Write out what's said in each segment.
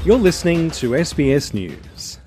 You're listening to SBS News.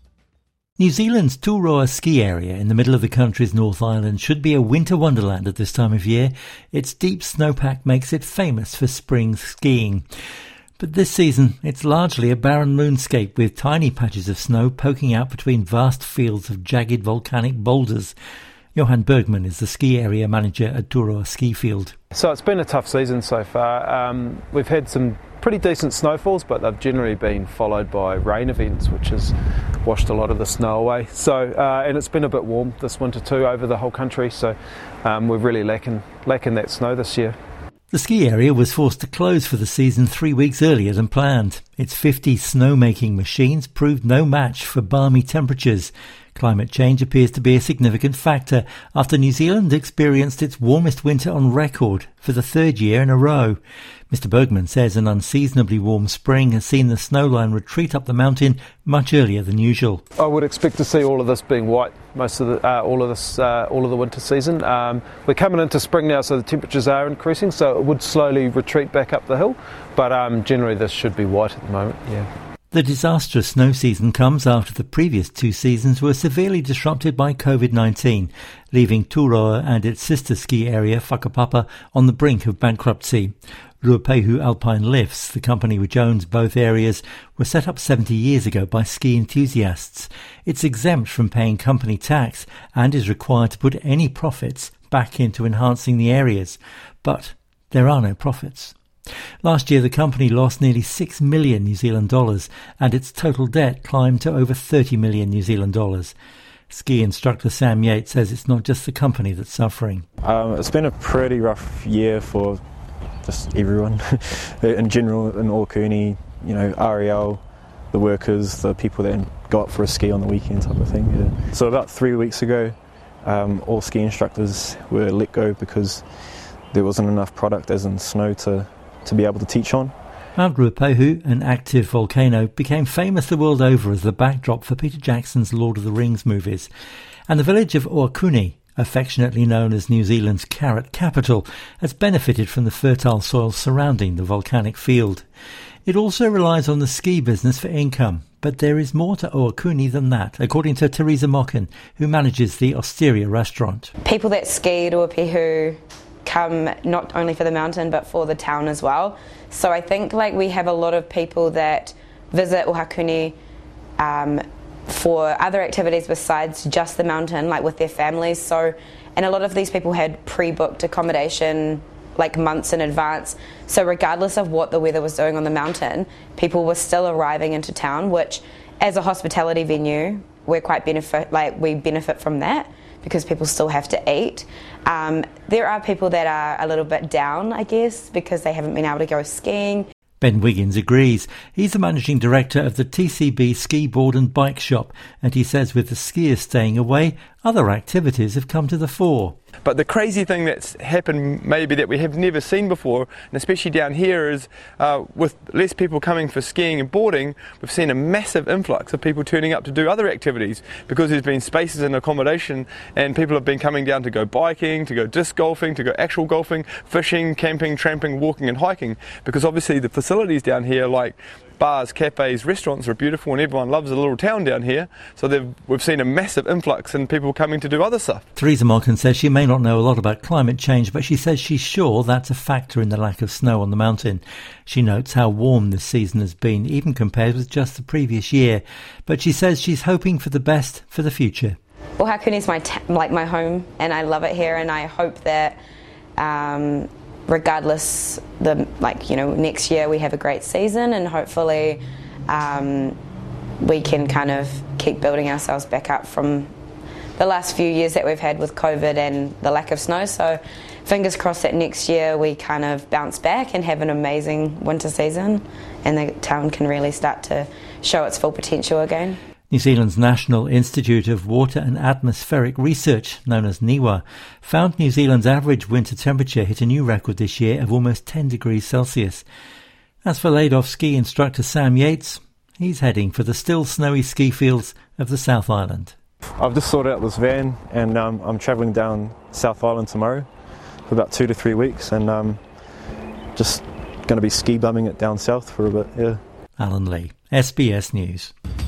New Zealand's Turoa ski area in the middle of the country's North Island should be a winter wonderland at this time of year. Its deep snowpack makes it famous for spring skiing. But this season, it's largely a barren moonscape with tiny patches of snow poking out between vast fields of jagged volcanic boulders. Johan Bergman is the ski area manager at Turoa Ski Field. So it's been a tough season so far. We've had some pretty decent snowfalls, but they've generally been followed by rain events, which has washed a lot of the snow away. So and it's been a bit warm this winter too over the whole country, so we're really lacking that snow this year. The ski area was forced to close for the season 3 weeks earlier than planned. Its 50 snowmaking machines proved no match for balmy temperatures. Climate change appears to be a significant factor after New Zealand experienced its warmest winter on record for the third year in a row. Mr. Bergman says an unseasonably warm spring has seen the snowline retreat up the mountain much earlier than usual. I would expect to see all of this being white most of all of the winter season. We're coming into spring now, so the temperatures are increasing, so it would slowly retreat back up the hill, but generally this should be white at the moment, yeah. The disastrous snow season comes after the previous 2 seasons were severely disrupted by COVID-19, leaving Turoa and its sister ski area, Whakapapa, on the brink of bankruptcy. Ruapehu Alpine Lifts, the company which owns both areas, was set up 70 years ago by ski enthusiasts. It's exempt from paying company tax and is required to put any profits back into enhancing the areas. But there are no profits. Last year, the company lost nearly 6 million New Zealand dollars and its total debt climbed to over 30 million New Zealand dollars. Ski instructor Sam Yates says it's not just the company that's suffering. It's been a pretty rough year for just everyone in general in Auckland, REL, the workers, the people that go up for a ski on the weekend type of thing. Yeah. So about 3 weeks ago, all ski instructors were let go because there wasn't enough product, as in snow, to be able to teach on. Mount Ruapehu, an active volcano, became famous the world over as the backdrop for Peter Jackson's Lord of the Rings movies. And the village of Ohakune, affectionately known as New Zealand's carrot capital, has benefited from the fertile soil surrounding the volcanic field. It also relies on the ski business for income, but there is more to Ohakune than that, according to Teresa Mocken, who manages the Osteria restaurant. People that ski to Ruapehu come not only for the mountain but for the town as well. So I think we have a lot of people that visit Ohakune for other activities besides just the mountain, with their families. So, and a lot of these people had pre-booked accommodation months in advance. So regardless of what the weather was doing on the mountain, people were still arriving into town, which as a hospitality venue, we benefit from that, because people still have to eat. There are people that are a little bit down, I guess, because they haven't been able to go skiing. Ben Wiggins agrees. He's the managing director of the TCB Ski Board and Bike Shop, and he says with the skiers staying away, other activities have come to the fore. But the crazy thing that's happened maybe that we have never seen before, and especially down here, is with less people coming for skiing and boarding, we've seen a massive influx of people turning up to do other activities because there's been spaces and accommodation, and people have been coming down to go biking, to go disc golfing, to go actual golfing, fishing, camping, tramping, walking and hiking, because obviously the facilities down here, like bars, cafes, restaurants, are beautiful, and everyone loves a little town down here. So we've seen a massive influx in people coming to do other stuff. Teresa Mocken says she may not know a lot about climate change, but she says she's sure that's a factor in the lack of snow on the mountain. She notes how warm this season has been, even compared with just the previous year. But she says she's hoping for the best for the future. Ohakune is my home, and I love it here, and I hope that regardless, next year we have a great season, and hopefully we can kind of keep building ourselves back up from the last few years that we've had with COVID and the lack of snow. So fingers crossed that next year we kind of bounce back and have an amazing winter season, and the town can really start to show its full potential again. New Zealand's National Institute of Water and Atmospheric Research, known as NIWA, found New Zealand's average winter temperature hit a new record this year of almost 10 degrees Celsius. As for laid-off ski instructor Sam Yates, he's heading for the still snowy ski fields of the South Island. I've just sorted out this van, and I'm travelling down South Island tomorrow for about 2 to 3 weeks, and just going to be ski bumming it down south for a bit, yeah. Alan Lee, SBS News.